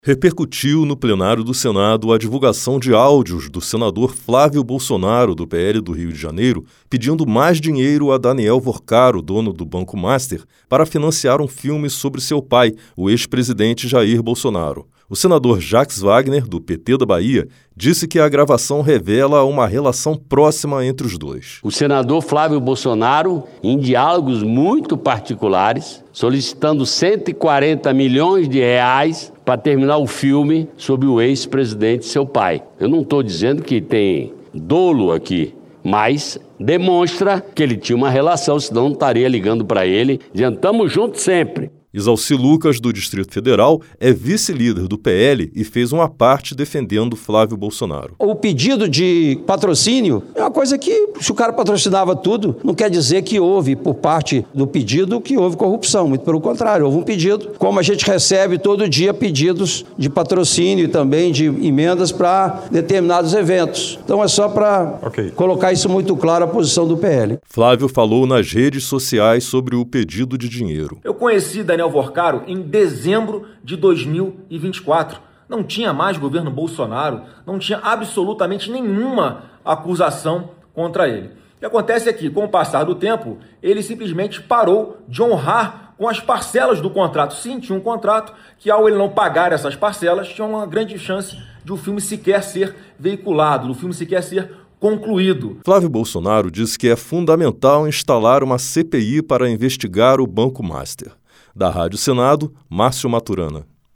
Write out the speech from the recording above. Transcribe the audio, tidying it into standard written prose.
Repercutiu no plenário do Senado a divulgação de áudios do senador Flávio Bolsonaro, do PL do Rio de Janeiro, pedindo mais dinheiro a Daniel Vorcaro, dono do Banco Master, para financiar um filme sobre seu pai, o ex-presidente Jair Bolsonaro. O senador Jacques Wagner, do PT da Bahia, disse que a gravação revela uma relação próxima entre os dois. O senador Flávio Bolsonaro, em diálogos muito particulares, solicitando 140 milhões de reais para terminar o filme sobre o ex-presidente, seu pai. Eu não estou dizendo que tem dolo aqui, mas demonstra que ele tinha uma relação, senão não estaria ligando para ele, dizendo, estamos juntos sempre. Isalci Lucas, do Distrito Federal, é vice-líder do PL e fez uma parte defendendo Flávio Bolsonaro. O pedido de patrocínio é uma coisa que, se o cara patrocinava tudo, não quer dizer que houve, por parte do pedido, que houve corrupção. Muito pelo contrário, houve um pedido, como a gente recebe todo dia pedidos de patrocínio e também de emendas para determinados eventos. Então é só para colocar isso muito claro, a posição do PL. Flávio falou nas redes sociais sobre o pedido de dinheiro. Eu conheci Daniel Vorcaro em dezembro de 2024. Não tinha mais governo Bolsonaro, não tinha absolutamente nenhuma acusação contra ele. O que acontece é que, com o passar do tempo, ele simplesmente parou de honrar com as parcelas do contrato. Sim, tinha um contrato que, ao ele não pagar essas parcelas, tinha uma grande chance de o filme sequer ser veiculado, do filme sequer ser concluído. Flávio Bolsonaro disse que é fundamental instalar uma CPI para investigar o Banco Master. Da Rádio Senado, Márcio Maturana.